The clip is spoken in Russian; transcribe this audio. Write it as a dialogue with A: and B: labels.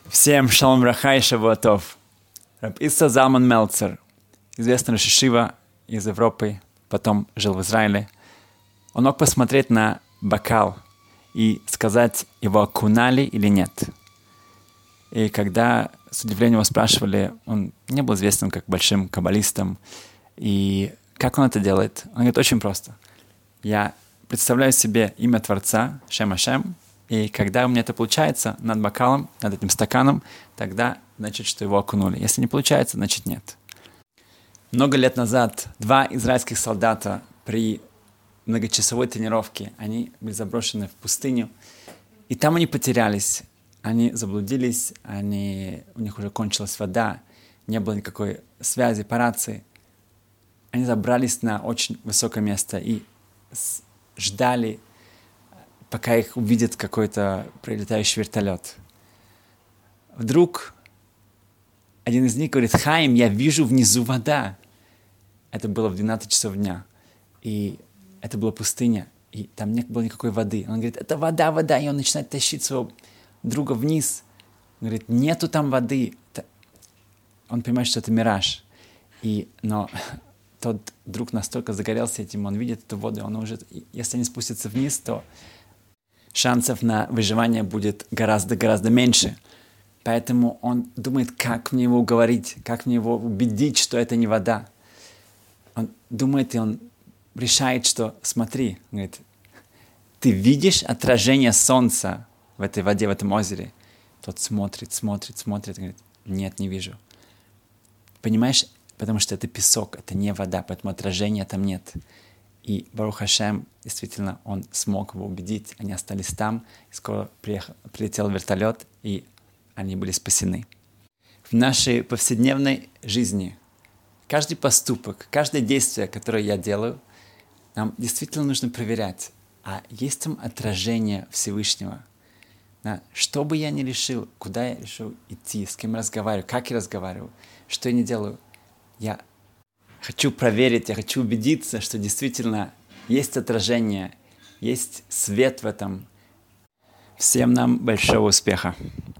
A: Всем шалом браха и шавуатов. Раб Исса Залман Мельцер, известный рош йешива из Европы, потом жил в Израиле. Он мог посмотреть на бокал и сказать, его окунали или нет. И когда с удивлением его спрашивали, он не был известным как большим каббалистом. И как он это делает? Он говорит, очень просто. Я представляю себе имя Творца, Шем Ашем, и когда у меня это получается над бокалом, над этим стаканом, тогда значит, что его окунули. Если не получается, значит нет. Много лет назад два израильских солдата при многочасовой тренировке, они были заброшены в пустыню, и там они потерялись, они заблудились, у них уже кончилась вода, не было никакой связи по рации. Они забрались на очень высокое место и ждали, пока их увидит какой-то прилетающий вертолет. Вдруг один из них говорит: «Хаим, я вижу внизу вода». Это было в 12 часов дня. И это была пустыня, и там не было никакой воды. Он говорит: «Это вода, вода». И он начинает тащить своего друга вниз. Он говорит: «Нету там воды». Он понимает, что это мираж. Но тот друг настолько загорелся этим, он видит эту воду, он уже, если они спустятся вниз, то шансов на выживание будет гораздо-гораздо меньше. Поэтому он думает, как мне его уговорить, как мне его убедить, что это не вода. Он думает, и он решает, что смотри, говорит, ты видишь отражение солнца в этой воде, в этом озере? Тот смотрит, говорит, нет, не вижу. Понимаешь, потому что это песок, это не вода, поэтому отражения там нет. И Барух Ашем, действительно, он смог его убедить. Они остались там, и скоро прилетел вертолет, и они были спасены. В нашей повседневной жизни каждый поступок, каждое действие, которое я делаю, нам действительно нужно проверять, а есть там отражение Всевышнего. Что бы я ни решил, куда я решил идти, с кем разговариваю, как я разговариваю, что я не делаю, я хочу проверить, я хочу убедиться, что действительно есть отражение, есть свет в этом. Всем нам большого успеха!